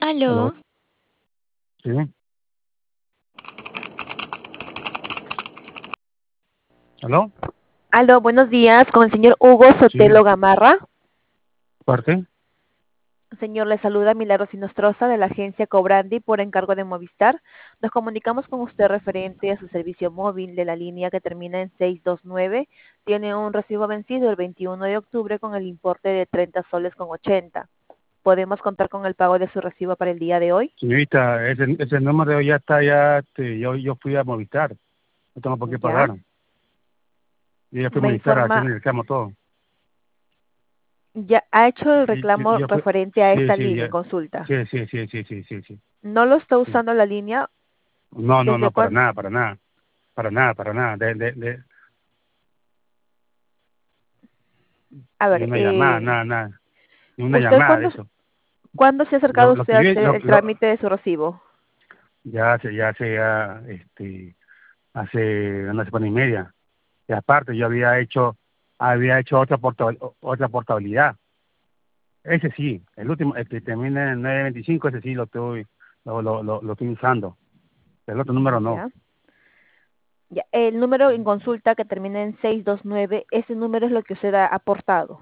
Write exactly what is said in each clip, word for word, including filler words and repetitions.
Aló, Aló, sí, aló, aló, buenos días, con el señor Hugo sí, Sotelo Gamarra. parte, Señor, le saluda Milagros Sinostroza de la agencia Cobrandi por encargo de Movistar. Nos comunicamos con usted referente a su servicio móvil de la línea que termina en seiscientos veintinueve. Tiene un recibo vencido el veintiuno de octubre con el importe de treinta soles con ochenta. ¿Podemos contar con el pago de su recibo para el día de hoy? señorita, ese, ese número ya está, ya, este, yo, yo fui a Movistar, no tengo por qué Ya. pagar, yo ya fui a Me Movistar a hacer informa, el reclamo todo, ya ha hecho el y, yo, reclamo yo fui, referente a sí, esta sí, línea en ya, consulta. sí, sí, sí, sí, sí, sí, sí, ¿No lo está sí. usando la línea? No, no, ¿Desde no, para cuándo? nada, para nada, para nada, para nada, de, de, de, A ni ver, una llamada, eh, nada, nada, ni una ¿usted llamada de cuándo, eso. cuándo se ha acercado Lo, lo usted que a yo, hacer lo, el lo, trámite de su recibo? ya hace, ya hace, ya, este, hace una semana y media, y aparte yo había hecho, había hecho otra porta, otra portabilidad. Ese sí, el último, el que termina en nueve veinticinco, ese sí lo estoy, lo, lo, lo, lo estoy usando. El otro número no. Ya. Ya. El número en consulta que termina en seiscientos veintinueve, ese número es lo que usted ha aportado.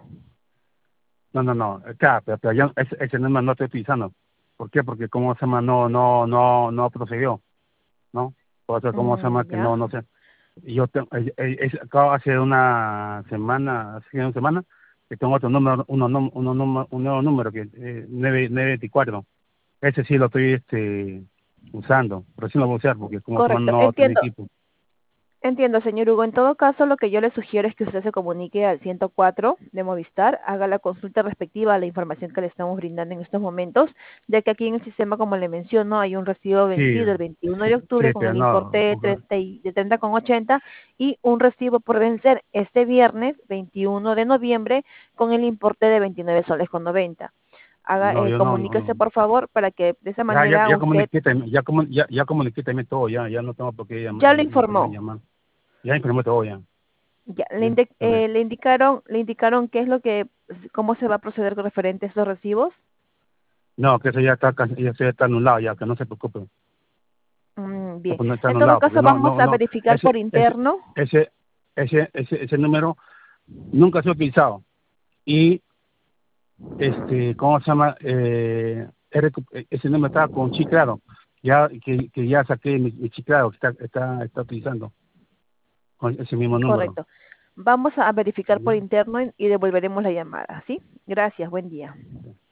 No, no, no. Claro, pero, pero yo ese, ese número no estoy utilizando. ¿Por qué? Porque como se llama, no, no, no, no procedió, ¿no? Por eso, como se llama, Mm, que ya. no, no sé. Y yo tengo, eh, eh, es- acabo hace una semana, hace una semana, que tengo otro número, uno, num- uno, número- un nuevo número, que eh, nueve veinticuatro. Ese sí lo estoy este, usando, pero sí lo voy a usar, porque como se llama, Correcto. no tengo Entiendo. equipo. Entiendo, señor Hugo. En todo caso, lo que yo le sugiero es que usted se comunique al ciento cuatro de Movistar, haga la consulta respectiva a la información que le estamos brindando en estos momentos, ya que aquí en el sistema, como le menciono, hay un recibo Sí, vencido el veintiuno de sí, octubre con pero el importe no, de porque- treinta y- de treinta con ochenta y un recibo por vencer este viernes veintiuno de noviembre con el importe de veintinueve soles con noventa. Haga, no, eh, yo no, no, comuníquese no. por favor para que de esa Ya, ya, manera ya usted comuniqué, también- ya, comu- ya, ya comuniqué también todo, ya, ya no tengo por qué llamar, ya lo me tengan informó. llamar. Ya informé todo, ya. Ya, le, Ya, indi- a ver. eh, le indicaron, le indicaron qué es lo que, cómo se va a proceder con referente a estos recibos. No, que eso ya está, can- ya se está anulado, ya, que no se preocupe. Mm, No, bien. pues no está En todo anulado, porque caso, no, vamos no, a no, verificar por ese, ese, interno. ese, ese, ese, ese número nunca se ha utilizado. Y, este, ¿cómo se llama? Eh, he recu- ese número estaba con chiclado, ya, que, que ya saqué mi, mi chiclado, que está, está, está utilizando con ese mismo número. Correcto. Vamos a verificar por ¿Ya? interno y y devolveremos la llamada. ¿Sí? Gracias. Buen día.